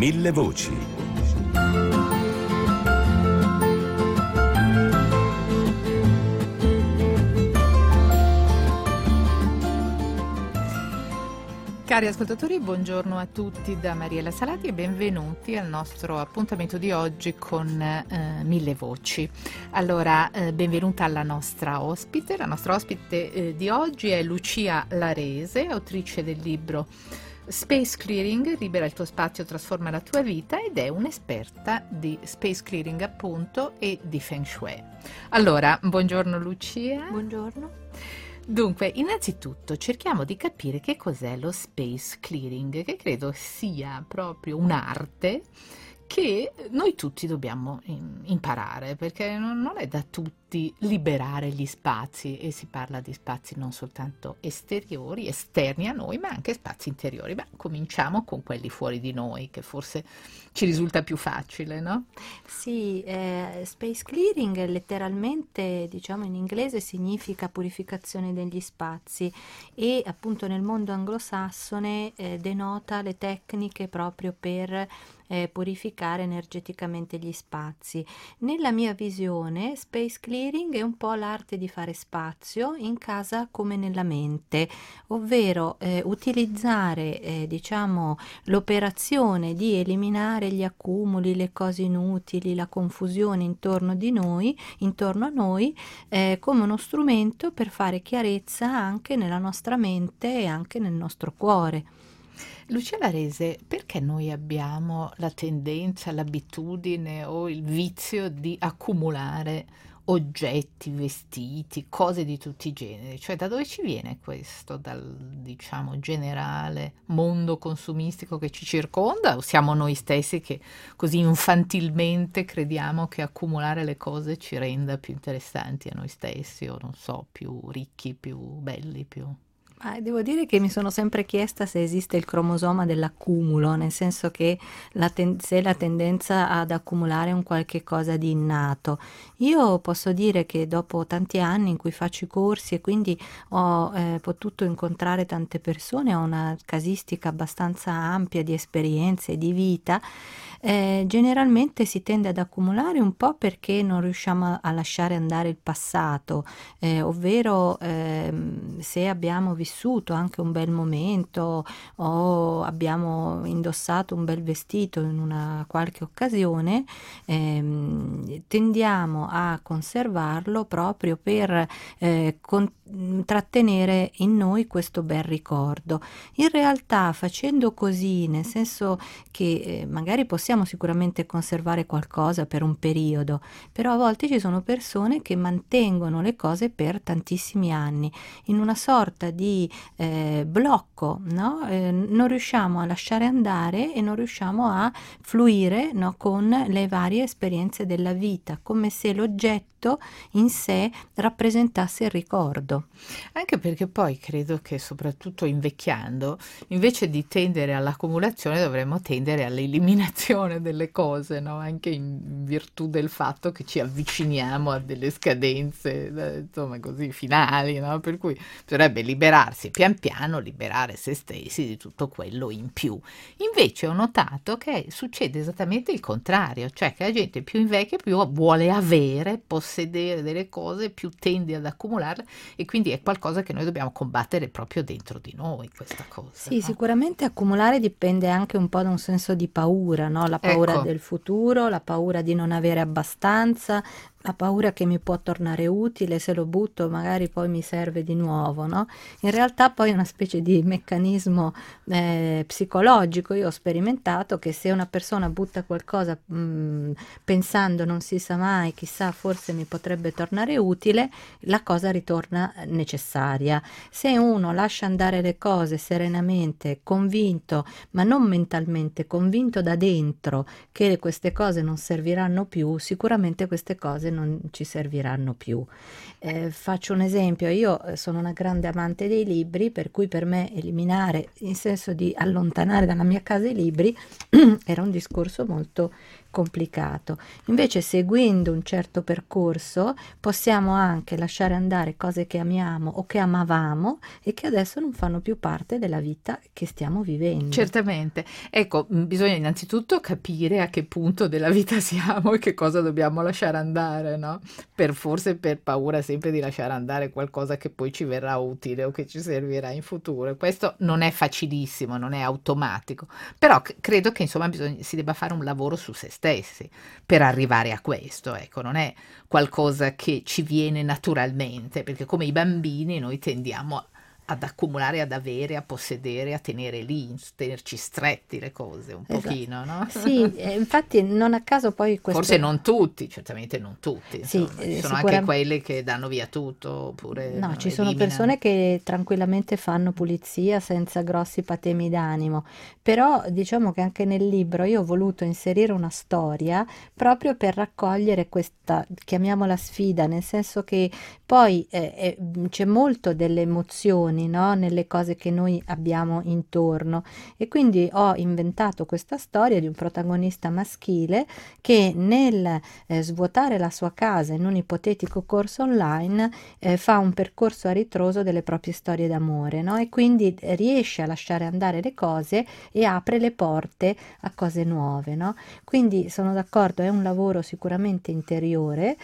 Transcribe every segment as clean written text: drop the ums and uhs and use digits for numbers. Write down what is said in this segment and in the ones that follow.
Mille voci. Cari ascoltatori, buongiorno a tutti da Mariella Salati e benvenuti al nostro appuntamento di oggi con Mille Voci. Allora, benvenuta alla nostra ospite. La nostra ospite di oggi è Lucia Larese, autrice del libro Space Clearing, libera il tuo spazio, trasforma la tua vita, ed è un'esperta di space clearing appunto e di Feng Shui. Allora, buongiorno Lucia. Buongiorno. Dunque, innanzitutto cerchiamo di capire che cos'è lo space clearing, che credo sia proprio un'arte che noi tutti dobbiamo imparare, perché non è da tutti liberare gli spazi, e si parla di spazi non soltanto esteriori, esterni a noi, ma anche spazi interiori. Ma cominciamo con quelli fuori di noi, che forse ci risulta più facile, no? Sì, space clearing letteralmente, diciamo in inglese, significa purificazione degli spazi e appunto nel mondo anglosassone denota le tecniche proprio per purificare energeticamente gli spazi. Nella mia visione, space clearing è un po' l'arte di fare spazio in casa come nella mente, ovvero utilizzare diciamo l'operazione di eliminare gli accumuli, le cose inutili, la confusione intorno a noi, come uno strumento per fare chiarezza anche nella nostra mente e anche nel nostro cuore. Lucia Larese, perché noi abbiamo la tendenza, l'abitudine o il vizio di accumulare oggetti, vestiti, cose di tutti i generi? Cioè, da dove ci viene questo? Dal, diciamo, generale mondo consumistico che ci circonda, o siamo noi stessi che così infantilmente crediamo che accumulare le cose ci renda più interessanti a noi stessi, o non so, più ricchi, più belli, più... Devo dire che mi sono sempre chiesta se esiste il cromosoma dell'accumulo, nel senso che se la tendenza ad accumulare è un qualche cosa di innato. Io posso dire che dopo tanti anni in cui faccio i corsi e quindi ho potuto incontrare tante persone, ho una casistica abbastanza ampia di esperienze e di vita, generalmente si tende ad accumulare un po' perché non riusciamo a lasciare andare il passato, ovvero se abbiamo vissuto anche un bel momento o abbiamo indossato un bel vestito in una qualche occasione, tendiamo a conservarlo proprio per trattenere in noi questo bel ricordo. In realtà, facendo così, nel senso che magari possiamo sicuramente conservare qualcosa per un periodo, però a volte ci sono persone che mantengono le cose per tantissimi anni in una sorta di blocco, no? Non riusciamo a lasciare andare e non riusciamo a fluire, no, con le varie esperienze della vita, come se l'oggetto in sé rappresentasse il ricordo. Anche perché poi credo che soprattutto invecchiando, invece di tendere all'accumulazione, dovremmo tendere all'eliminazione delle cose, no? Anche in virtù del fatto che ci avviciniamo a delle scadenze, insomma, così finali, no? Per cui bisognerebbe liberarsi pian piano, liberare se stessi di tutto quello in più. Invece ho notato che succede esattamente il contrario, cioè che la gente più invecchia più vuole avere, possedere delle cose, più tende ad accumularle, e quindi è qualcosa che noi dobbiamo combattere proprio dentro di noi, questa cosa. Sì, no? Sicuramente accumulare dipende anche un po' da un senso di paura, no? La paura del futuro, la paura di non avere abbastanza, la paura che mi può tornare utile, se lo butto magari poi mi serve di nuovo, no? In realtà poi è una specie di meccanismo psicologico. Io ho sperimentato che se una persona butta qualcosa pensando non si sa mai, chissà, forse mi potrebbe tornare utile, la cosa ritorna necessaria. Se uno lascia andare le cose serenamente, convinto, ma non mentalmente, convinto da dentro che queste cose non serviranno più, sicuramente queste cose non ci serviranno più. Faccio un esempio: io sono una grande amante dei libri, per cui per me eliminare, in senso di allontanare dalla mia casa i libri, era un discorso molto complicato. Invece seguendo un certo percorso possiamo anche lasciare andare cose che amiamo o che amavamo e che adesso non fanno più parte della vita che stiamo vivendo. Certamente. Ecco, bisogna innanzitutto capire a che punto della vita siamo e che cosa dobbiamo lasciare andare, no? Forse per paura sempre di lasciare andare qualcosa che poi ci verrà utile o che ci servirà in futuro. Questo non è facilissimo, non è automatico, però credo che insomma si debba fare un lavoro su se stessi per arrivare a questo, ecco, non è qualcosa che ci viene naturalmente, perché come i bambini noi tendiamo ad accumulare, ad avere, a possedere, a tenere lì, tenerci stretti le cose un pochino, no? Sì, infatti non a caso poi questo... Forse non tutti, certamente non tutti, insomma. Sì, ci sono anche quelli che danno via tutto, oppure no, ci sono eliminano. persone che tranquillamente fanno pulizia senza grossi patemi d'animo, però diciamo che anche nel libro io ho voluto inserire una storia proprio per raccogliere questa, chiamiamola sfida, nel senso che poi c'è molto delle emozioni, no? Nelle cose che noi abbiamo intorno, e quindi ho inventato questa storia di un protagonista maschile che nel svuotare la sua casa in un ipotetico corso online fa un percorso a ritroso delle proprie storie d'amore, no? E quindi riesce a lasciare andare le cose e apre le porte a cose nuove, no? Quindi sono d'accordo, è un lavoro sicuramente interiore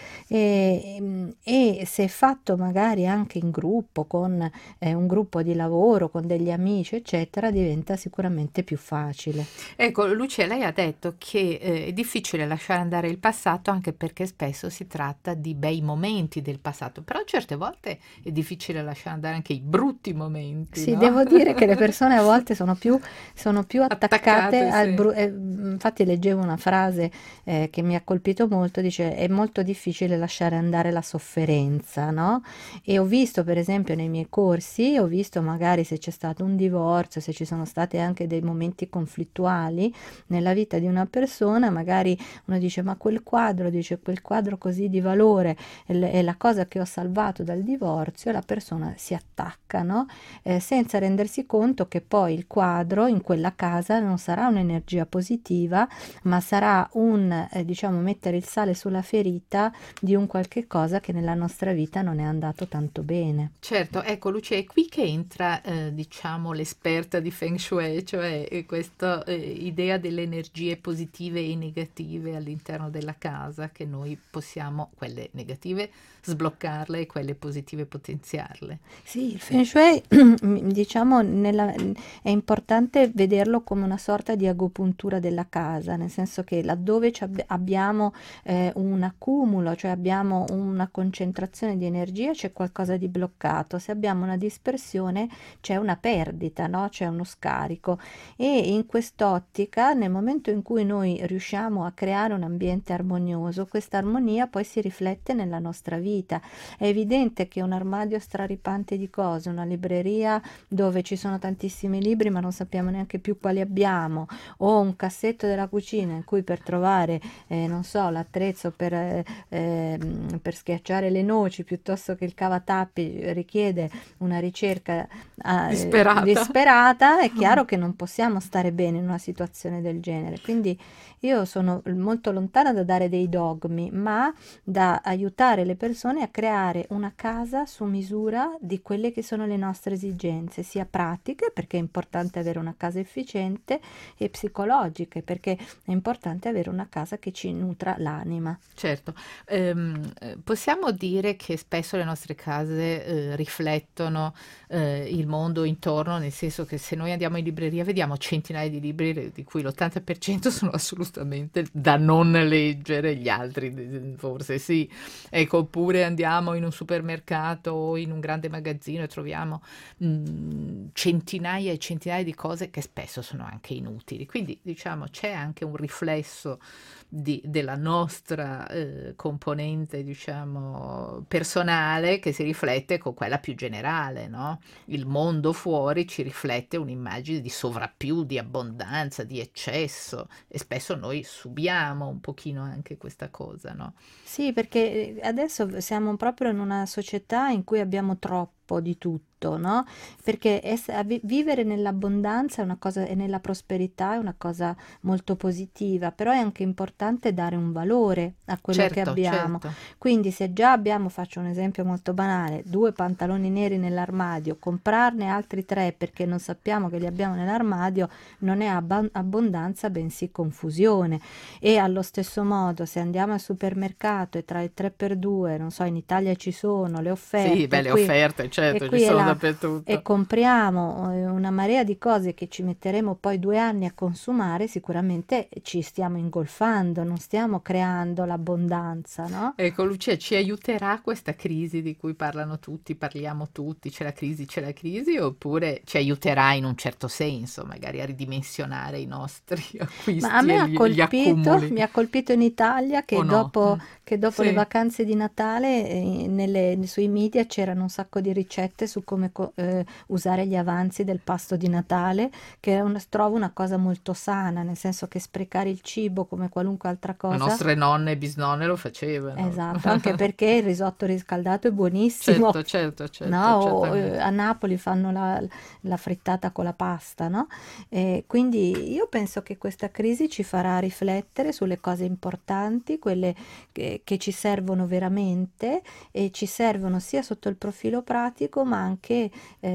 e se fatto magari anche in gruppo, con un gruppo di lavoro, con degli amici, eccetera, diventa sicuramente più facile. Ecco, Lucia, lei ha detto che è difficile lasciare andare il passato anche perché spesso si tratta di bei momenti del passato, però certe volte è difficile lasciare andare anche i brutti momenti, Sì, no? devo dire che le persone a volte sono più attaccate al sì. infatti leggevo una frase che mi ha colpito molto, dice è molto difficile lasciare andare la sofferenza, no? E ho visto per esempio nei miei corsi, ho visto magari se c'è stato un divorzio, se ci sono stati anche dei momenti conflittuali nella vita di una persona, magari uno dice ma quel quadro così di valore è la cosa che ho salvato dal divorzio, e la persona si attacca, no? Senza rendersi conto che poi il quadro in quella casa non sarà un'energia positiva, ma sarà diciamo, mettere il sale sulla ferita di un qualche cosa che nella nostra vita non è andato tanto bene. Certo, ecco Lucia, è qui che entra, diciamo, l'esperta di Feng Shui, cioè questa idea delle energie positive e negative all'interno della casa, che noi possiamo, quelle negative, sbloccarle e quelle positive potenziarle. Sì, il Feng Shui, diciamo, è importante vederlo come una sorta di agopuntura della casa, nel senso che laddove abbiamo un accumulo, cioè abbiamo una concentrazione di energia, c'è qualcosa di bloccato. Se abbiamo una dispersione, c'è una perdita, no? C'è uno scarico. E in quest'ottica, nel momento in cui noi riusciamo a creare un ambiente armonioso, questa armonia poi si riflette nella nostra vita. È evidente che un armadio straripante di cose, una libreria dove ci sono tantissimi libri ma non sappiamo neanche più quali abbiamo, o un cassetto della cucina in cui per trovare, non so, l'attrezzo per schiacciare le noci piuttosto che il cavatappi richiede una ricerca disperata, è chiaro che non possiamo stare bene in una situazione del genere. Quindi io sono molto lontana da dare dei dogmi, ma da aiutare le persone a creare una casa su misura di quelle che sono le nostre esigenze, sia pratiche, perché è importante avere una casa efficiente, e psicologiche, perché è importante avere una casa che ci nutra l'anima. Certo, possiamo dire che spesso le nostre case riflettono il mondo intorno, nel senso che se noi andiamo in libreria vediamo centinaia di libri di cui l'80% sono assolutamente da non leggere, gli altri forse sì. Ecco, oppure andiamo in un supermercato o in un grande magazzino e troviamo centinaia e centinaia di cose che spesso sono anche inutili. Quindi diciamo c'è anche un riflesso della nostra componente, diciamo, personale, che si riflette con quella più generale, no? Il mondo fuori ci riflette un'immagine di sovrappiù, di abbondanza, di eccesso, e spesso noi subiamo un pochino anche questa cosa, no? Sì, perché adesso siamo proprio in una società in cui abbiamo troppo po' di tutto, no? Perché vivere nell'abbondanza è una cosa, e nella prosperità è una cosa molto positiva, però è anche importante dare un valore a quello che Certo, abbiamo. certo. Quindi se già abbiamo, faccio un esempio molto banale, 2 pantaloni neri nell'armadio, comprarne altri 3 perché non sappiamo che li abbiamo nell'armadio non è abbondanza, bensì confusione. E allo stesso modo, se andiamo al supermercato e tra il 3x2, non so, in Italia ci sono le offerte, Sì, beh, le qui, offerte, certo, e ci qui e sono là, dappertutto. e compriamo una marea di cose che ci metteremo poi 2 anni a consumare, sicuramente ci stiamo ingolfando, non stiamo creando l'abbondanza, no? Ecco, Lucia, ci aiuterà questa crisi di cui parlano tutti, parliamo tutti, c'è la crisi, oppure ci aiuterà in un certo senso, magari a ridimensionare i nostri Ma a acquisti me e ha gli accumuli? mi ha colpito in Italia che O no? dopo le Sì. vacanze di Natale sui media c'erano un sacco di ricette su come usare gli avanzi del pasto di Natale, che trovo una cosa molto sana, nel senso che sprecare il cibo come qualunque altra Le cosa. nostre nonne e bisnonne lo facevano. Esatto, anche perché il risotto riscaldato è buonissimo. Certo, certo, certo, No? certamente. A Napoli fanno la frittata con la pasta, no? Quindi io penso che questa crisi ci farà riflettere sulle cose importanti, quelle che ci servono veramente, e ci servono sia sotto il profilo pratico ma anche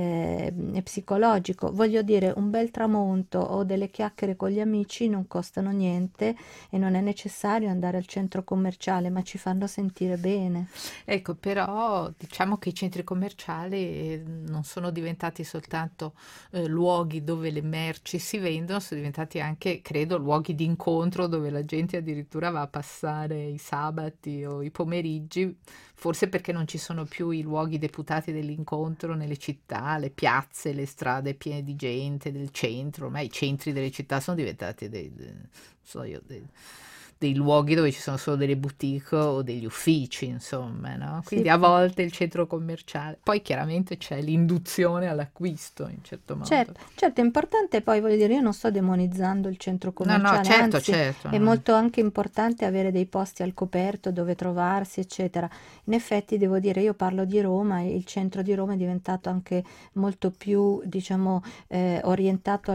psicologico. Voglio dire, un bel tramonto o delle chiacchiere con gli amici non costano niente e non è necessario andare al centro commerciale, ma ci fanno sentire bene. Ecco, però diciamo che i centri commerciali non sono diventati soltanto luoghi dove le merci si vendono, sono diventati anche, credo, luoghi di incontro dove la gente addirittura va a passare i sabati o i pomeriggi, forse perché non ci sono più i luoghi deputati dell'incontro nelle città, le piazze, le strade piene di gente del centro, ormai i centri delle città sono diventati non so io, dei luoghi dove ci sono solo delle boutique o degli uffici, insomma, no? Quindi Sì. a volte il centro commerciale. Poi chiaramente c'è l'induzione all'acquisto, in certo modo. Certo, è importante, poi voglio dire, io non sto demonizzando il centro commerciale, certo, anzi certo. è molto anche importante avere dei posti al coperto dove trovarsi, eccetera. In effetti devo dire, io parlo di Roma e il centro di Roma è diventato anche molto più, diciamo, orientato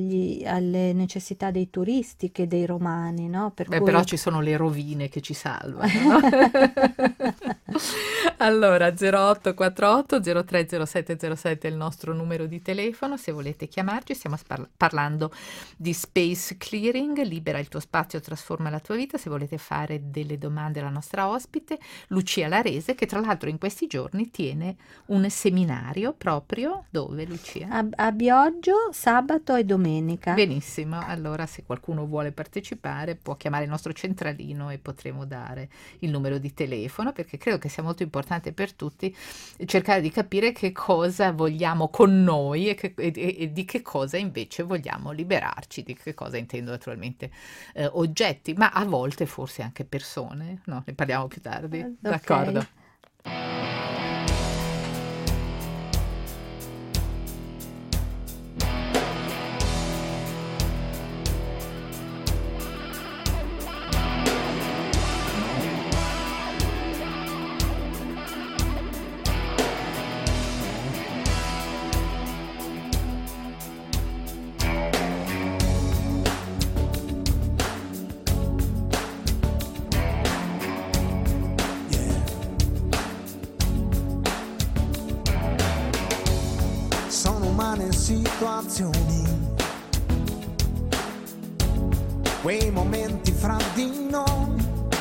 alle necessità dei turisti che dei romani, no? Per cui... Però ci sono le rovine che ci salvano, no? Allora, 0848 030707 è il nostro numero di telefono, se volete chiamarci. Stiamo parlando di space clearing, libera il tuo spazio, trasforma la tua vita. Se volete fare delle domande alla nostra ospite, Lucia Larese, che tra l'altro in questi giorni tiene un seminario proprio dove, Lucia? A Bioggio, sabato e domenica. Benissimo, allora se qualcuno vuole partecipare può chiamare il nostro centralino e potremo dare il numero di telefono, perché credo che sia molto importante per tutti cercare di capire che cosa vogliamo con noi e di che cosa invece vogliamo liberarci, di che cosa intendo naturalmente oggetti, ma a volte forse anche persone, no? Ne parliamo più tardi, Ok. d'accordo? Sono umane situazioni, quei momenti fra di noi,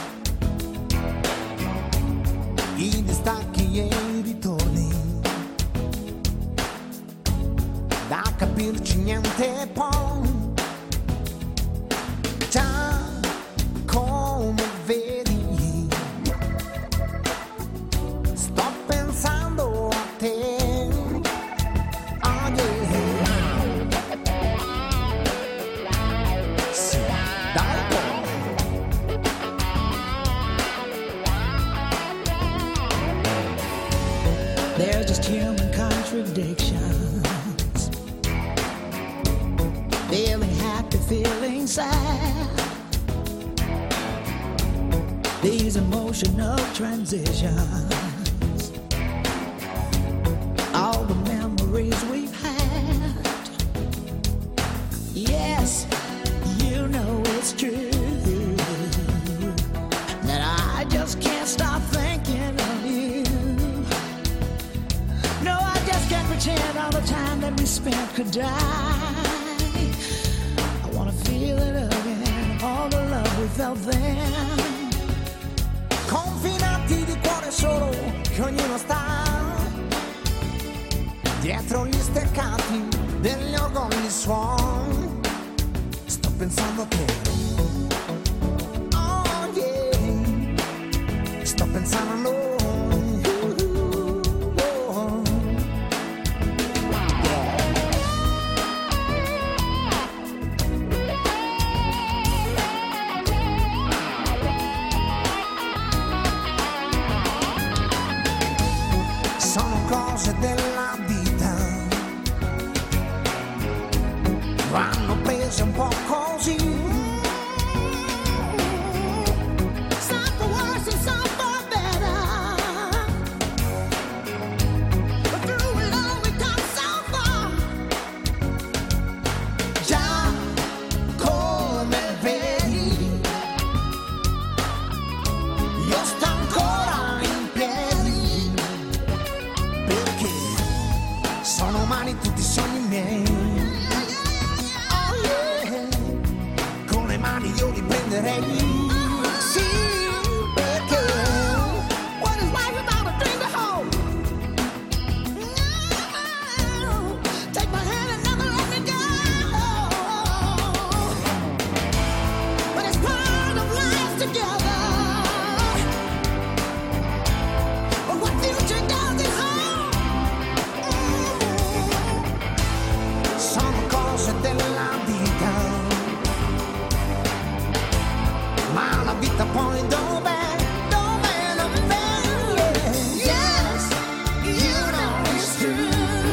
i distacchi e i ritorni, da capirci niente poi, già come vedi, sto pensando a te. They're just human contradictions. Feeling happy, feeling sad. These emotional transitions spent could die. I wanna feel it again, all the love we felt then. Confinati di cuore solo, che ognuno sta dietro gli steccati degli orgogli suon. Sto pensando a te, oh yeah, sto pensando a noi. Sono cose della vita, vanno prese un po' così. Some for worse and some for better, but through it all we come so far. Già come vedi, io sto ancora in piedi, perché sono umani tutti i sogni miei. Oh yeah, con le mani io li prenderei. Sì, perché what is life without a dream to hold? No, take my hand and never let me go. But it's part of life together. But what future does it hold? Sono cose della vita, ma la vita poi dov'è? Dov'è? Dov'è? Yes, you know it's true.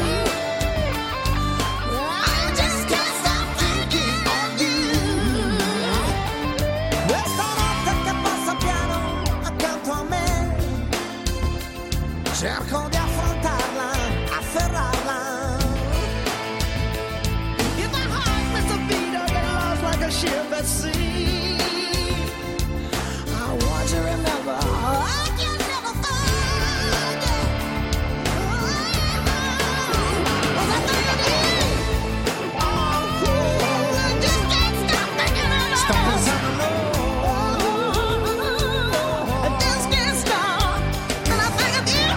I just can't stop thinking of you. Questa notte che passa piano accanto a me, cerco di affrontarla, afferrarla. If my heart missed a beat, I've been lost like a ship at sea. I want you to remember, I can never forget. Was I thinking? Oh, yeah. I just can't stop thinking about. Stop pensando. I just can't stop. And I think of you.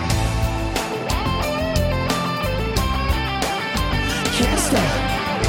Can't stop.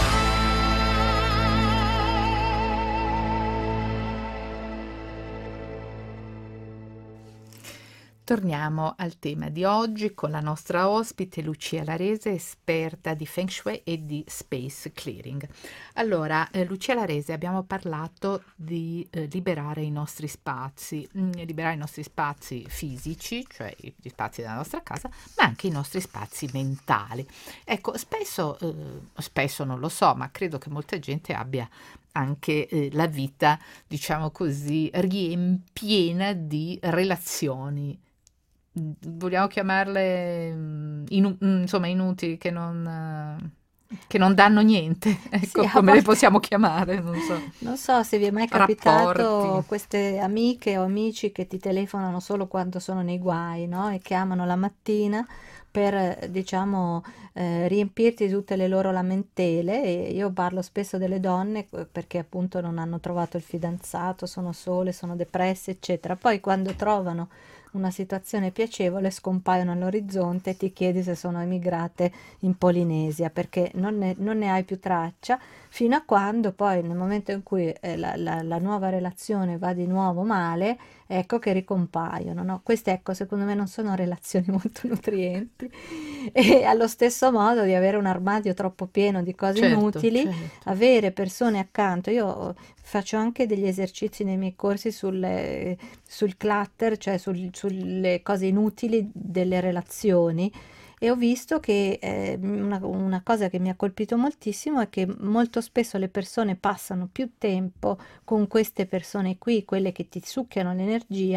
Torniamo al tema di oggi con la nostra ospite Lucia Larese, esperta di Feng Shui e di Space Clearing. Allora, Lucia Larese, abbiamo parlato di liberare i nostri spazi fisici, cioè gli spazi della nostra casa, ma anche i nostri spazi mentali. Ecco, spesso non lo so, ma credo che molta gente abbia anche la vita, diciamo così, riempiena di relazioni, vogliamo chiamarle insomma inutili, che non danno niente, ecco, Sì, come le possiamo chiamare, non so. Non so se vi è mai capitato Rapporti. queste amiche o amici che ti telefonano solo quando sono nei guai, no? E chiamano la mattina per, diciamo, riempirti di tutte le loro lamentele. E io parlo spesso delle donne perché appunto non hanno trovato il fidanzato, sono sole, sono depresse, eccetera. Poi quando trovano una situazione piacevole scompaiono all'orizzonte e ti chiedi se sono emigrate in Polinesia, perché non ne hai più traccia, fino a quando poi nel momento in cui la nuova relazione va di nuovo male, ecco che ricompaiono, no? Queste, ecco, secondo me non sono relazioni molto nutrienti, e allo stesso modo di avere un armadio troppo pieno di cose inutili, certo. avere persone accanto. Io faccio anche degli esercizi nei miei corsi sul clutter, cioè sulle cose inutili delle relazioni, e ho visto che una cosa che mi ha colpito moltissimo è che molto spesso le persone passano più tempo con queste persone qui, quelle che ti succhiano l'energia,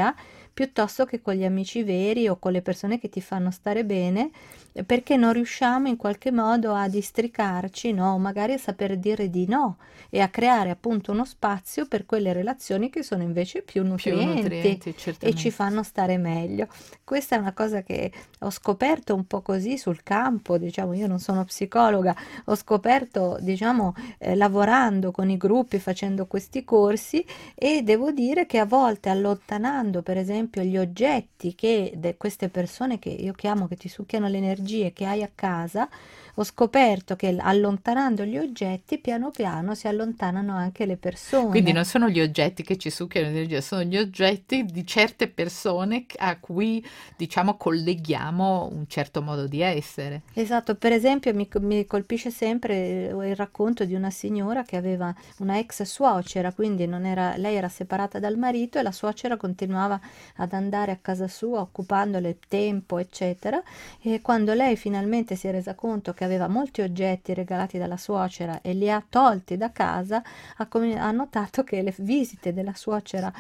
piuttosto che con gli amici veri o con le persone che ti fanno stare bene, perché non riusciamo in qualche modo a districarci, no? O magari a saper dire di no e a creare appunto uno spazio per quelle relazioni che sono invece più nutrienti e ci certamente. fanno stare meglio. Questa è una cosa che ho scoperto un po' così sul campo, diciamo, io non sono psicologa, ho scoperto, diciamo, lavorando con i gruppi, facendo questi corsi, e devo dire che a volte allontanando per esempio gli oggetti che queste persone che io chiamo che ti succhiano le energie che hai a casa, ho scoperto che allontanando gli oggetti piano piano si allontanano anche le Quindi persone. non sono gli oggetti che ci succhiano energia, sono gli oggetti di certe persone a cui, diciamo, colleghiamo un certo modo di essere. Esatto, per esempio mi colpisce sempre il racconto di una signora che aveva una ex suocera, quindi lei era separata dal marito e la suocera continuava ad andare a casa sua occupandole il tempo, eccetera, e quando lei finalmente si è resa conto che aveva molti oggetti regalati dalla suocera e li ha tolti da casa, ha notato che le visite della suocera,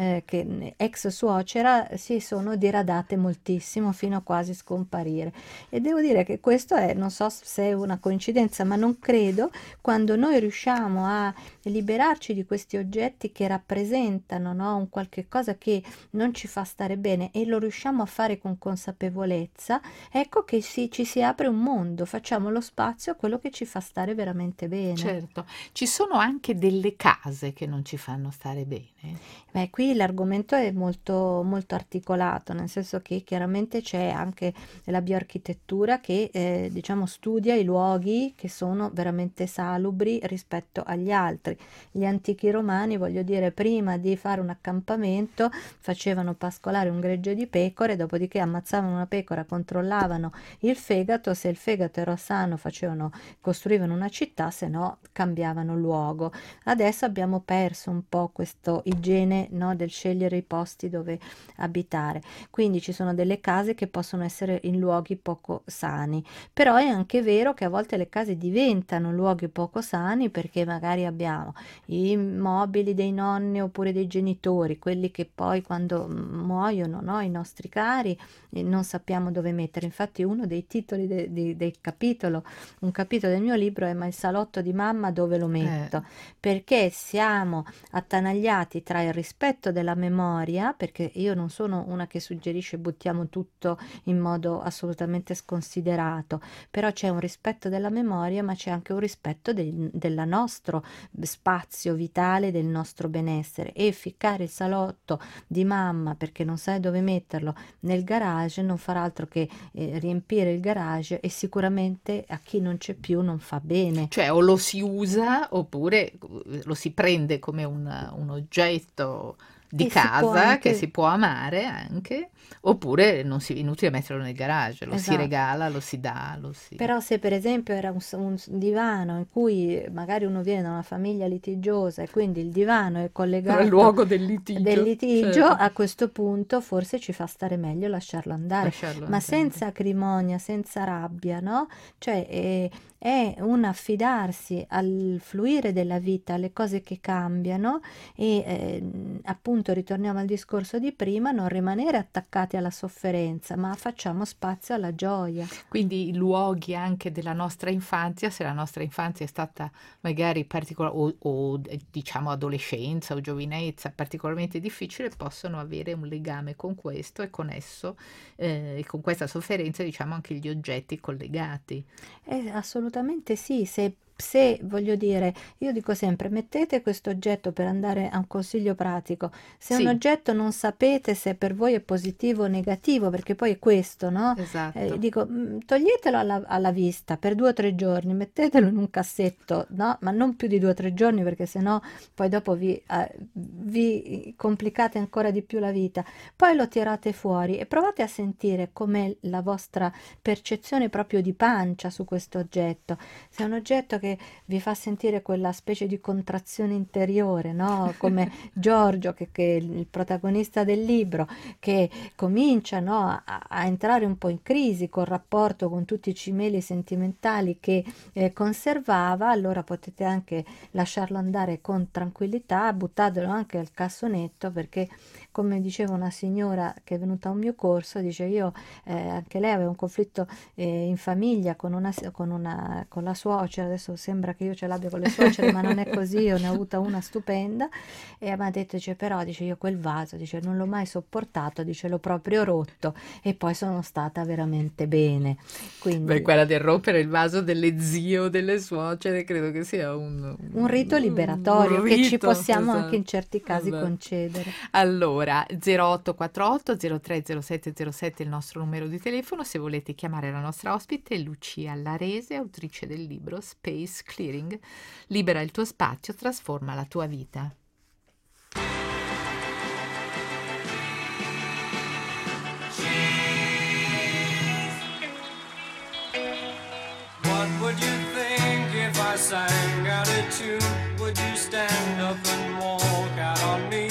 ex suocera, si sono diradate moltissimo fino a quasi scomparire. E devo dire che questo è, non so se è una coincidenza, ma non credo, quando noi riusciamo a liberarci di questi oggetti che rappresentano, no, un qualche cosa che non ci fa stare bene e lo riusciamo a fare con consapevolezza, ecco che ci si apre un mondo, facciamo lo spazio a quello che ci fa stare veramente bene. Certo, ci sono anche delle case che non ci fanno stare bene. Beh, qui l'argomento è molto, molto articolato, nel senso che chiaramente c'è anche la bioarchitettura che diciamo studia i luoghi che sono veramente salubri rispetto agli altri. Gli antichi romani, voglio dire, prima di fare un accampamento facevano pascolare un gregge di pecore, dopodiché ammazzavano una pecora, controllavano il fegato, se il fegato era sano costruivano una città, se no cambiavano luogo. Adesso abbiamo perso un po' questo igiene, no, del scegliere i posti dove abitare, quindi ci sono delle case che possono essere in luoghi poco sani, però è anche vero che a volte le case diventano luoghi poco sani perché magari abbiamo i mobili dei nonni oppure dei genitori, quelli che poi quando muoiono, no, i nostri cari, non sappiamo dove mettere. Infatti uno dei titoli del capitolo, un capitolo del mio libro è: ma il salotto di mamma dove lo metto? Perché siamo attanagliati tra il rispetto della memoria, perché io non sono una che suggerisce buttiamo tutto in modo assolutamente sconsiderato, però c'è un rispetto della memoria, ma c'è anche un rispetto del nostro spazio vitale, del nostro benessere, e ficcare il salotto di mamma perché non sai dove metterlo nel garage non farà altro che riempire il garage, e sicuramente a chi non c'è più non fa bene. Cioè o lo si usa oppure lo si prende come un oggetto di casa che si può amare anche, oppure non si, inutile metterlo nel garage, lo si regala, lo si dà, Però se per esempio era un divano in cui magari uno viene da una famiglia litigiosa e quindi il divano è collegato al luogo del litigio, certo, a questo punto forse ci fa stare meglio lasciarlo andare, ma senza acrimonia, senza rabbia, no? Cioè è un affidarsi al fluire della vita, alle cose che cambiano, e appunto ritorniamo al discorso di prima, non rimanere attaccati alla sofferenza, ma facciamo spazio alla gioia. Quindi i luoghi anche della nostra infanzia, se la nostra infanzia è stata magari particolare o diciamo adolescenza o giovinezza particolarmente difficile, possono avere un legame con questo e con esso, e con questa sofferenza, diciamo, anche gli oggetti collegati. Assolutamente sì, se voglio dire, io dico sempre, mettete questo oggetto, per andare a un consiglio pratico, se un oggetto non sapete se per voi è positivo o negativo, perché poi è questo, no? Esatto. Dico, toglietelo alla vista per 2 o 3 giorni, mettetelo in un cassetto, no? Ma non più di 2 o 3 giorni, perché sennò poi dopo vi complicate ancora di più la vita. Poi lo tirate fuori e provate a sentire com'è la vostra percezione proprio di pancia su questo oggetto. Se è un oggetto che che vi fa sentire quella specie di contrazione interiore, no? Come Giorgio, che è il protagonista del libro, che comincia, no, a entrare un po' in crisi col rapporto con tutti i cimeli sentimentali che conservava. Allora potete anche lasciarlo andare con tranquillità, buttatelo anche al cassonetto, perché come diceva una signora che è venuta a un mio corso, dice io anche lei aveva un conflitto in famiglia con la suocera. Adesso sembra che io ce l'abbia con le suocere, ma non è così, io ne ho avuta una stupenda, e mi ha detto, dice, però dice io quel vaso, dice, non l'ho mai sopportato, dice, l'ho proprio rotto e poi sono stata veramente bene. Quindi quella del rompere il vaso delle zie o delle suocere credo che sia un rito liberatorio che ci possiamo esatto, anche in certi casi concedere. Allora 0848 030707 il nostro numero di telefono se volete chiamare la nostra ospite Lucia Larese, autrice del libro Space Clearing. Libera il tuo spazio, trasforma la tua vita. What would you think if I sang out of tune? Would you stand up and walk out on me?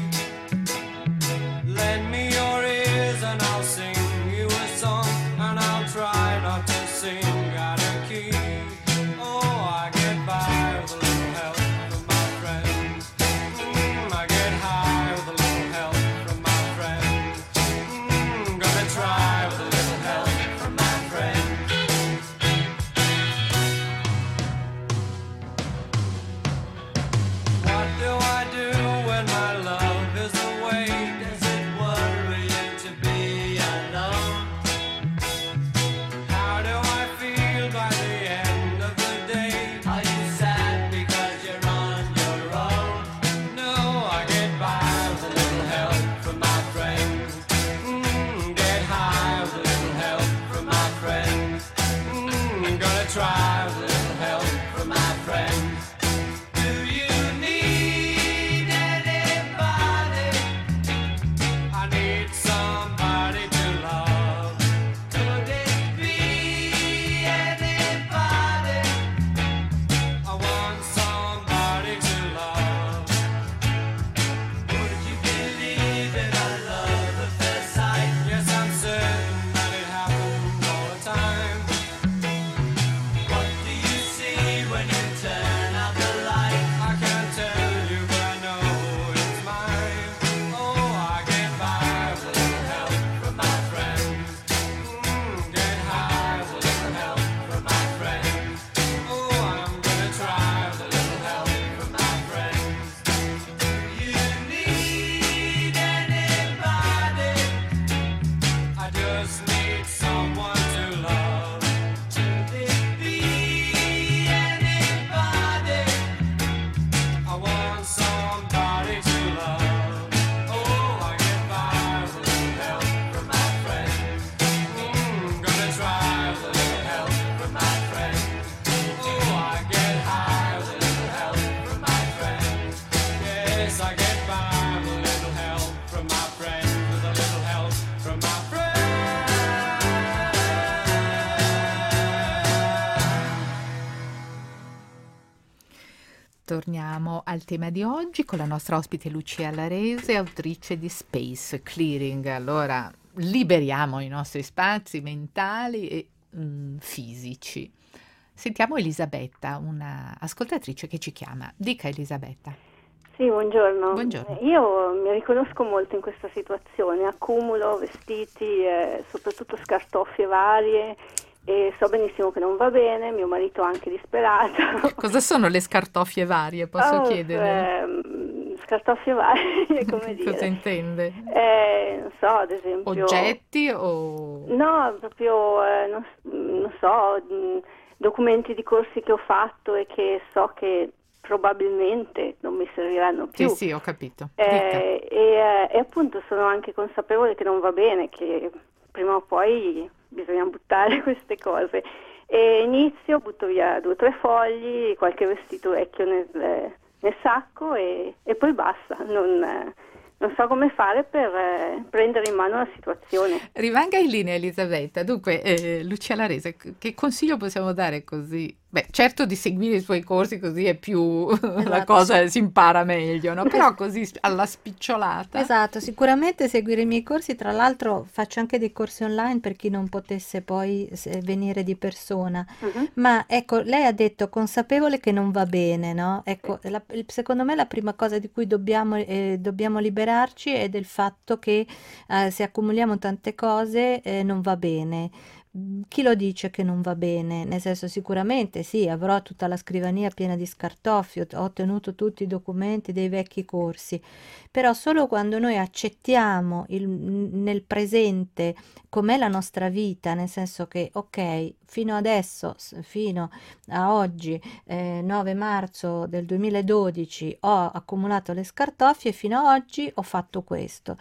Lend me your ears and I'll sing you a song, and I'll try not to sing out of key. Oh, I get by with a little help from my friends. I get high with a little help from my friends. Gonna try with a little help from my friends. What do I do when my love is away? Does it worry you to be alone? How do I feel by the end of the day? Are you sad because you're on your own? No, I get by with a little help from my friends. Get high with a little help from my friends. Gonna try with a little help from my friends. Do you need anybody? I need somebody to love. Could it be anybody? I want somebody to love. Would you believe in a love at first sight? Yes, I'm certain that it happens all the time. What do you see when you turn out the light? I can't tell you, but I know it's mine. Oh, I get by with a little help from my friends. Get high with a little help from my friends. Oh, I'm gonna try with a little help from my friends. Do you need anybody? I just need someone to love. Could it be anybody? I want somebody to love. Oh, I get by with a little help from my friends. Gonna try with a little help from my friends. Oh, I get high with a little help from my friends. Yes, I get by with a little help from my friends. With a little help from my friends. Torniamo al tema di oggi con la nostra ospite Lucia Larese, autrice di Space Clearing. Allora, liberiamo i nostri spazi mentali e fisici. Sentiamo Elisabetta, una ascoltatrice che ci chiama. Dica Elisabetta. Sì, buongiorno. Buongiorno. Io mi riconosco molto in questa situazione, accumulo vestiti, soprattutto scartoffie varie, e so benissimo che non va bene, mio marito è anche disperato. Cosa sono le scartoffie varie, posso chiedere? Scartoffie varie, come dire. Cosa intende? Non so, ad esempio... Oggetti o... No, proprio, non so, documenti di corsi che ho fatto e che so che probabilmente non mi serviranno più. Sì, sì, ho capito. E appunto sono anche consapevole che non va bene, che prima o poi bisogna buttare queste cose. E inizio, butto via 2 o 3 fogli, qualche vestito vecchio nel sacco e poi basta. Non so come fare per prendere in mano la situazione. Rimanga in linea Elisabetta. Dunque, Lucia Larese, che consiglio possiamo dare così Beh, certo di seguire i suoi corsi così è più la Esatto, cosa si impara meglio, no? Però così alla spicciolata. esatto, sicuramente seguire i miei corsi, tra l'altro faccio anche dei corsi online per chi non potesse poi venire di persona, Mhm. ma ecco, lei ha detto consapevole che non va bene, no? Ecco, secondo me la prima cosa di cui dobbiamo liberarci è del fatto che se accumuliamo tante cose non va bene. Chi lo dice che non va bene? Nel senso, sicuramente sì, avrò tutta la scrivania piena di scartoffi, ho ottenuto tutti i documenti dei vecchi corsi, però solo quando noi accettiamo nel presente com'è la nostra vita, nel senso che, ok, fino adesso, fino a oggi, 9 marzo del 2012, ho accumulato le scartoffie e fino a oggi ho fatto questo.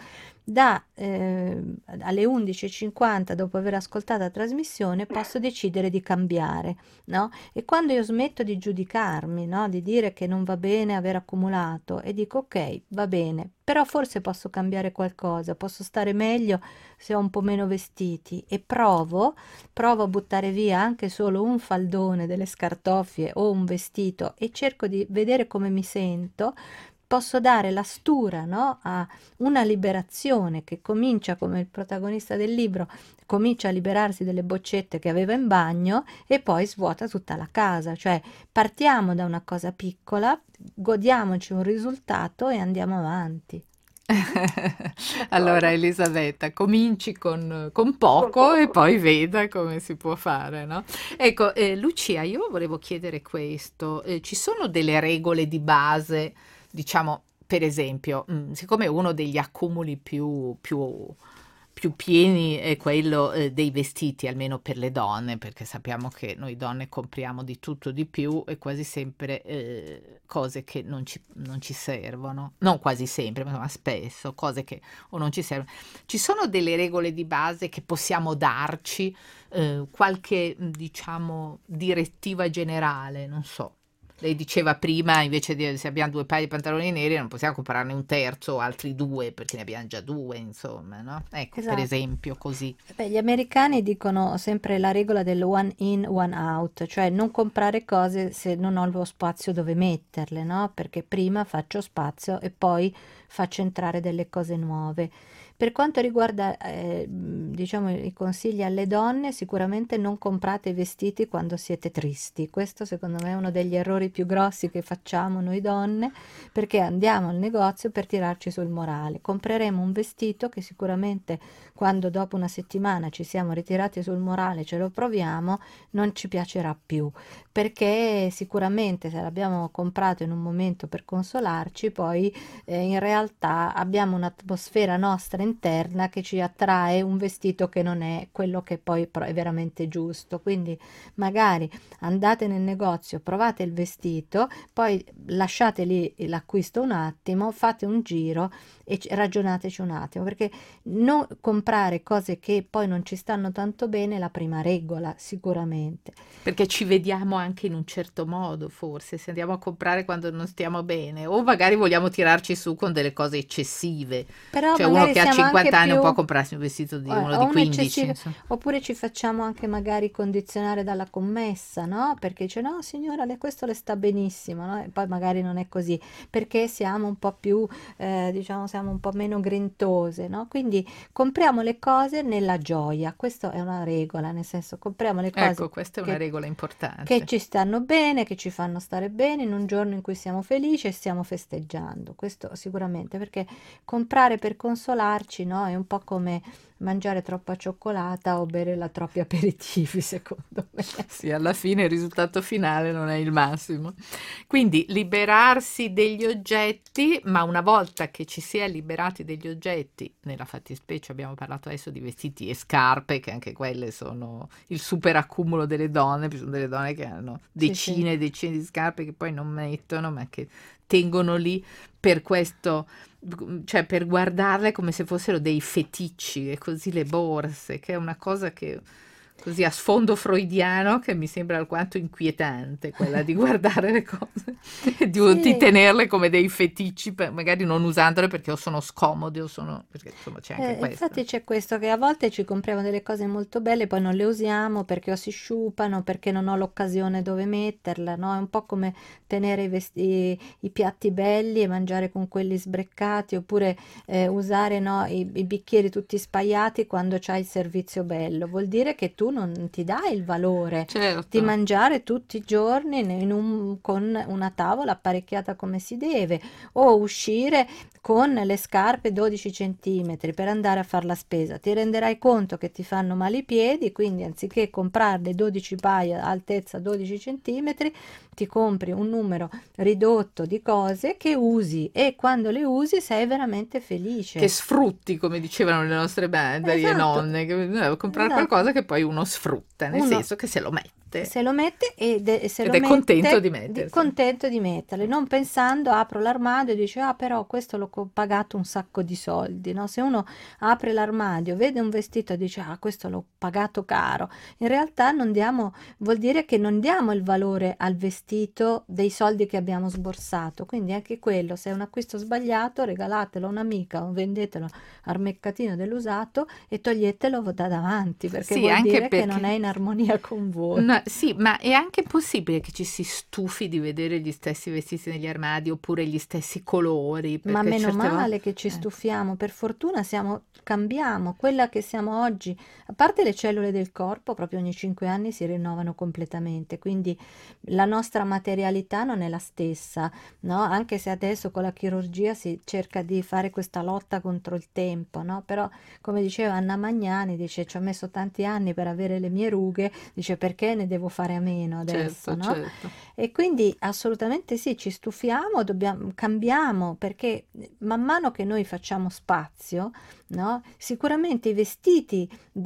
Alle 11:50, dopo aver ascoltato la trasmissione, posso decidere di cambiare, no? E quando io smetto di giudicarmi, no? Di dire che non va bene aver accumulato e dico ok, va bene, però forse posso cambiare qualcosa, posso stare meglio se ho un po' meno vestiti e provo a buttare via anche solo un faldone delle scartoffie o un vestito e cerco di vedere come mi sento. Posso dare la stura, no, a una liberazione che comincia, come il protagonista del libro, comincia a liberarsi delle boccette che aveva in bagno e poi svuota tutta la casa. Cioè partiamo da una cosa piccola, godiamoci un risultato e andiamo avanti. Allora Elisabetta, cominci con poco e poi veda come si può fare, no? Ecco, Lucia, io volevo chiedere questo, ci sono delle regole di base, diciamo, per esempio, siccome uno degli accumuli più pieni è quello dei vestiti, almeno per le donne, perché sappiamo che noi donne compriamo di tutto di più e quasi sempre cose che non ci servono, non quasi sempre, ma spesso, cose che o non ci servono. Ci sono delle regole di base che possiamo darci, qualche, diciamo, direttiva generale, non so. Lei diceva prima, invece di se abbiamo 2 paia di pantaloni neri non possiamo comprarne un terzo o altri 2 perché ne abbiamo già 2, insomma, no? Ecco, per Esatto. esempio, così. Beh, gli americani dicono sempre la regola del one in, one out, cioè non comprare cose se non ho lo spazio dove metterle, no? Perché prima faccio spazio e poi faccio entrare delle cose nuove. Per quanto riguarda, diciamo, i consigli alle donne, sicuramente non comprate vestiti quando siete tristi. Questo secondo me è uno degli errori più grossi che facciamo noi donne, perché andiamo al negozio per tirarci sul morale. Compreremo un vestito che sicuramente quando dopo una settimana ci siamo ritirati sul morale, ce lo proviamo, non ci piacerà più, perché sicuramente se l'abbiamo comprato in un momento per consolarci, poi in realtà abbiamo un'atmosfera nostra interna che ci attrae un vestito che non è quello che poi è veramente giusto. Quindi magari andate nel negozio, provate il vestito, poi lasciate lì l'acquisto un attimo, fate un giro e ragionateci un attimo, perché non comprare cose che poi non ci stanno tanto bene è la prima regola, sicuramente. Perché ci vediamo anche in un certo modo, forse, se andiamo a comprare quando non stiamo bene, o magari vogliamo tirarci su con delle cose eccessive. Però Cioè uno magari che ha siamo 50 anche anni non più può comprarsi un vestito di uno o di 15, insomma. oppure ci facciamo anche magari condizionare dalla commessa, no? Perché dice no signora, questo le sta benissimo, no? E poi magari non è così, perché siamo un po' più, diciamo, siamo un po' meno grintose, no? Quindi compriamo le cose nella gioia, questa è una regola, nel senso compriamo le cose Ecco, questa è una regola che importante. ci stanno bene, che ci fanno stare bene in un giorno in cui siamo felici e stiamo festeggiando, questo sicuramente, perché comprare per consolarci, no? È un po' come mangiare troppa cioccolata o bere troppi aperitivi, secondo me. Sì, alla fine il risultato finale non è il massimo. Quindi liberarsi degli oggetti, ma una volta che ci si è liberati degli oggetti, nella fattispecie abbiamo parlato adesso di vestiti e scarpe, che anche quelle sono il super accumulo delle donne, ci sono delle donne che hanno decine e decine di scarpe che poi non mettono, ma che tengono lì per questo, cioè per guardarle come se fossero dei feticci, e così le borse, che è una cosa che così a sfondo freudiano, che mi sembra alquanto inquietante, quella di guardare le cose e di tenerle come dei feticci, magari non usandole perché o sono scomode o sono... perché insomma c'è anche questo. Infatti c'è questo, che a volte ci compriamo delle cose molto belle, poi non le usiamo perché o si sciupano, perché non ho l'occasione dove metterla, no? È un po' come tenere i piatti belli e mangiare con quelli sbreccati, oppure usare, no, i bicchieri tutti spaiati quando c'hai il servizio bello. Vuol dire che tu non ti dai il valore di mangiare tutti i giorni con una tavola apparecchiata come si deve, o uscire con le scarpe 12 centimetri per andare a fare la spesa. Ti renderai conto che ti fanno male i piedi, quindi anziché comprarne 12 paia altezza 12 centimetri, ti compri un numero ridotto di cose che usi, e quando le usi sei veramente felice. Che sfrutti, come dicevano le nostre madri e nonne, che bisogna comprare qualcosa che poi uno sfrutta, nel senso che se lo mette. Se lo mette ed è contento di metterlo. Contento di metterle, non pensando, apro l'armadio e dice però questo l'ho pagato un sacco di soldi, no? Se uno apre l'armadio, vede un vestito e dice questo l'ho pagato caro, in realtà vuol dire che non diamo il valore al vestito dei soldi che abbiamo sborsato. Quindi anche quello, se è un acquisto sbagliato, regalatelo a un'amica o vendetelo al mercatino dell'usato e toglietelo da davanti, perché vuol dire che non è in armonia con voi. No, sì, ma è anche possibile che ci si stufi di vedere gli stessi vestiti negli armadi, oppure gli stessi colori. Ma meno male che ci stufiamo, per fortuna cambiamo, quella che siamo oggi, a parte le cellule del corpo, proprio ogni 5 anni si rinnovano completamente, quindi la nostra materialità non è la stessa, no? Anche se adesso con la chirurgia si cerca di fare questa lotta contro il tempo, no? Però come diceva Anna Magnani, dice ci ho messo tanti anni per avere le mie rughe, dice perché ne devo fare a meno adesso, no? Certo. E quindi assolutamente sì, ci stufiamo, cambiamo, perché man mano che noi facciamo spazio, no? Sicuramente i vestiti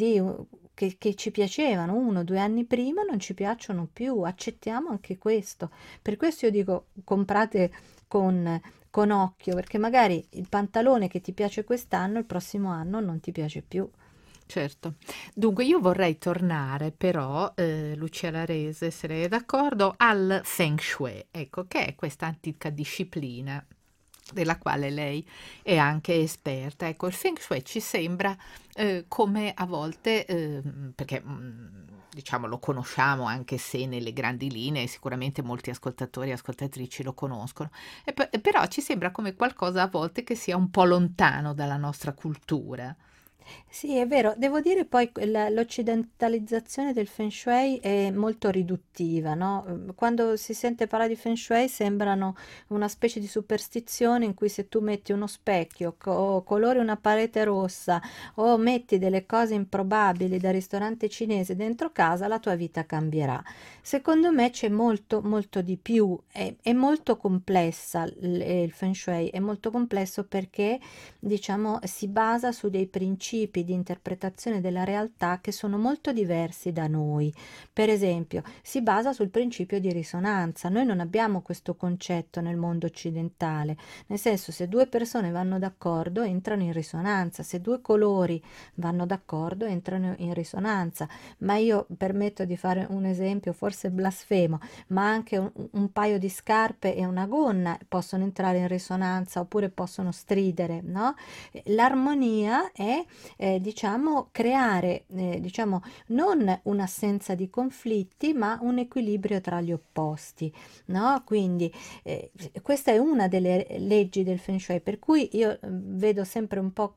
che ci piacevano 1 o 2 anni prima non ci piacciono più, accettiamo anche questo. Per questo io dico comprate con occhio, perché magari il pantalone che ti piace quest'anno il prossimo anno non ti piace più. Certo. Dunque io vorrei tornare però, Lucia Larese, se lei è d'accordo, al Feng Shui, ecco, che è questa antica disciplina della quale lei è anche esperta. Ecco, il Feng Shui ci sembra come a volte, perché diciamo lo conosciamo, anche se nelle grandi linee sicuramente molti ascoltatori e ascoltatrici lo conoscono, però ci sembra come qualcosa a volte che sia un po' lontano dalla nostra cultura. Sì, è vero, devo dire poi l'occidentalizzazione del Feng Shui è molto riduttiva, no? Quando si sente parlare di Feng Shui sembrano una specie di superstizione in cui se tu metti uno specchio o colori una parete rossa o metti delle cose improbabili da ristorante cinese dentro casa, la tua vita cambierà. Secondo me c'è molto, molto di più, è molto complessa il Feng Shui, è molto complesso perché, diciamo, si basa su dei principi di interpretazione della realtà che sono molto diversi da noi. Per esempio, si basa sul principio di risonanza. Noi non abbiamo questo concetto nel mondo occidentale, nel senso, se 2 persone vanno d'accordo entrano in risonanza, se 2 colori vanno d'accordo entrano in risonanza. Ma io permetto di fare un esempio forse blasfemo, ma anche un paio di scarpe e una gonna possono entrare in risonanza oppure possono stridere, no? L'armonia è diciamo creare diciamo non un'assenza di conflitti ma un equilibrio tra gli opposti, no? Quindi questa è una delle leggi del Feng Shui, per cui io vedo sempre un po'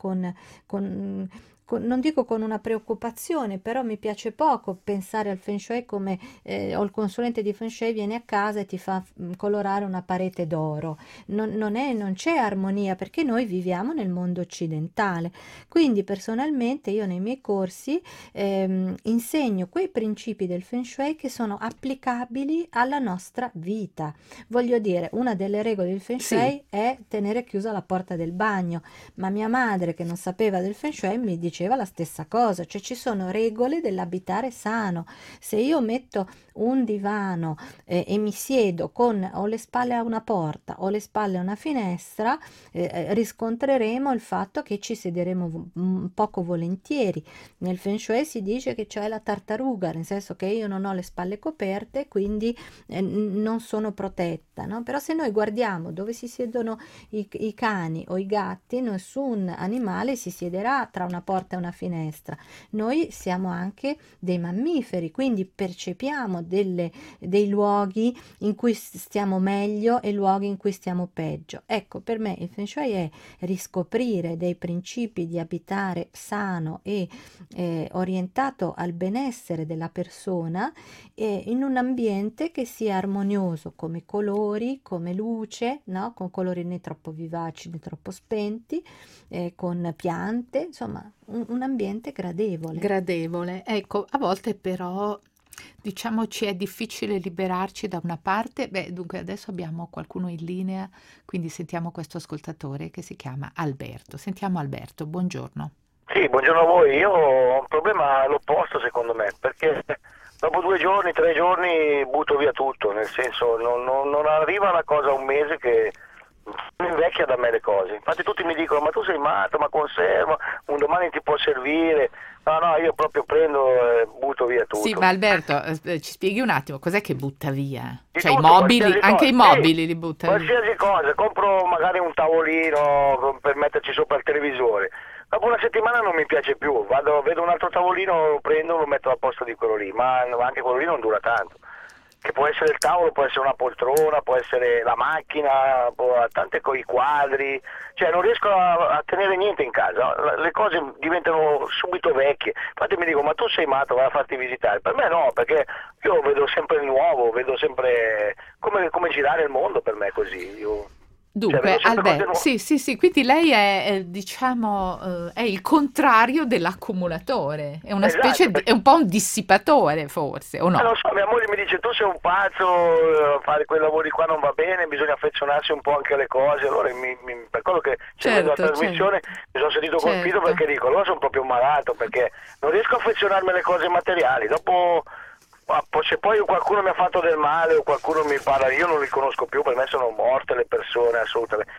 non dico con una preoccupazione, però mi piace poco pensare al Feng Shui come o il consulente di Feng Shui viene a casa e ti fa colorare una parete d'oro. Non c'è armonia, perché noi viviamo nel mondo occidentale. Quindi personalmente io nei miei corsi insegno quei principi del Feng Shui che sono applicabili alla nostra vita. Voglio dire, una delle regole del Feng Shui è tenere chiusa la porta del bagno, ma mia madre, che non sapeva del Feng Shui, mi dice diceva la stessa cosa, cioè ci sono regole dell'abitare sano. Se io metto un divano e mi siedo con ho le spalle a una porta o le spalle a una finestra, riscontreremo il fatto che ci siederemo poco volentieri. Nel Feng Shui si dice che c'è la tartaruga, nel senso che io non ho le spalle coperte, quindi non sono protetta, no? Però se noi guardiamo dove si siedono i cani o i gatti, nessun animale si siederà tra una porta e una finestra. Noi siamo anche dei mammiferi, quindi percepiamo dei luoghi in cui stiamo meglio e luoghi in cui stiamo peggio. Ecco, per me il Feng Shui è riscoprire dei principi di abitare sano e orientato al benessere della persona in un ambiente che sia armonioso come colori, come luce, no? Con colori né troppo vivaci né troppo spenti, con piante, insomma un ambiente gradevole. Gradevole. Ecco, a volte però diciamo ci è difficile liberarci da una parte. Dunque adesso abbiamo qualcuno in linea, quindi sentiamo questo ascoltatore che si chiama Alberto. Sentiamo Alberto, buongiorno. Sì, buongiorno a voi. Io ho un problema all'opposto secondo me, perché dopo 2 giorni, 3 giorni butto via tutto, nel senso non arriva una cosa a un mese che invecchia da me le cose. Infatti tutti mi dicono ma tu sei matto, ma conserva, un domani ti può servire. No, io proprio prendo e butto via tutto. Sì, ma Alberto, ci spieghi un attimo, cos'è che butta via? Di Cioè i tutto, mobili, qualsiasi anche i cosa. mobili Sì, li butta via. qualsiasi cosa, compro magari un tavolino per metterci sopra il televisore. Dopo una settimana non mi piace più, vedo un altro tavolino, lo prendo, lo metto al posto di quello lì, ma anche quello lì non dura tanto. Che può essere il tavolo, può essere una poltrona, può essere la macchina, tante i quadri, cioè non riesco a tenere niente in casa, le cose diventano subito vecchie. Infatti mi dico ma tu sei matto, vai a farti visitare. Per me no, perché io vedo sempre il nuovo, vedo sempre come girare il mondo per me così. Dunque, Alberto, sì, quindi lei è diciamo, è il contrario dell'accumulatore, è una Esatto, specie è un po' un dissipatore forse, o no? Non so, mia moglie mi dice tu sei un pazzo, fare quei lavori qua non va bene, bisogna affezionarsi un po' anche alle cose, allora per quello che vedo la trasmissione mi sono sentito colpito perché dico, allora sono proprio malato, perché non riesco a affezionarmi alle cose materiali, dopo se poi qualcuno mi ha fatto del male o qualcuno mi parla, io non li conosco più, per me sono morte le persone assolutamente,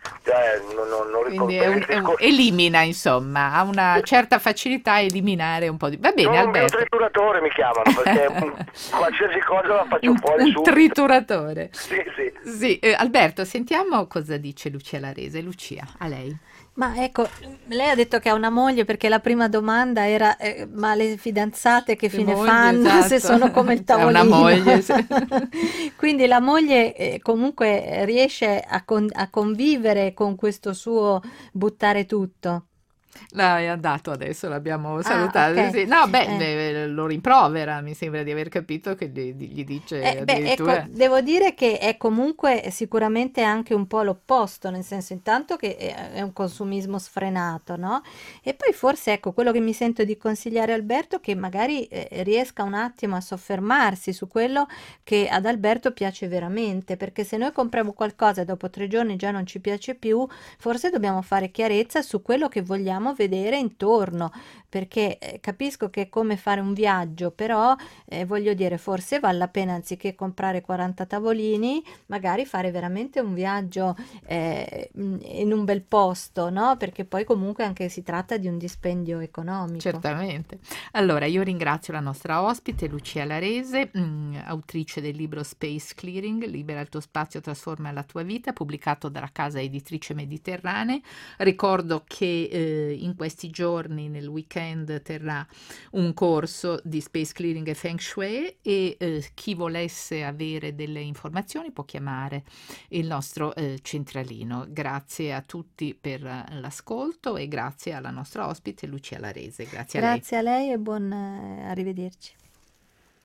non quindi elimina, insomma, ha una certa facilità a eliminare un po' di... Va bene, Alberto. Un trituratore mi chiamano, perché qualsiasi cosa la faccio fuori subito. Un trituratore. Sì. Alberto, sentiamo cosa dice Lucia Larese. Lucia, a lei. Ma ecco, lei ha detto che ha una moglie, perché la prima domanda era ma le fidanzate che fine fanno, esatto, se sono come il tavolino? È una moglie, sì. Quindi la moglie comunque riesce a convivere con questo suo buttare tutto. È andato adesso, l'abbiamo salutato. Okay. Sì. No, lo rimprovera, mi sembra di aver capito che gli dice addirittura... Ecco, devo dire che è comunque sicuramente anche un po' l'opposto, nel senso intanto che è un consumismo sfrenato, no? E poi forse, ecco, quello che mi sento di consigliare a Alberto, che magari riesca un attimo a soffermarsi su quello che ad Alberto piace veramente, perché se noi compriamo qualcosa e dopo 3 giorni già non ci piace più, forse dobbiamo fare chiarezza su quello che vogliamo vedere intorno, perché capisco che è come fare un viaggio, però voglio dire, forse vale la pena, anziché comprare 40 tavolini, magari fare veramente un viaggio in un bel posto, no? Perché poi comunque anche si tratta di un dispendio economico. Certamente. Allora, io ringrazio la nostra ospite Lucia Larese, autrice del libro Space Clearing, Libera il tuo spazio, trasforma la tua vita, pubblicato dalla casa editrice Mediterranee. Ricordo che in questi giorni, nel weekend, terrà un corso di Space Clearing e Feng Shui e chi volesse avere delle informazioni può chiamare il nostro centralino. Grazie a tutti per l'ascolto e grazie alla nostra ospite Lucia Larese. Grazie a lei. Grazie a lei e buon arrivederci.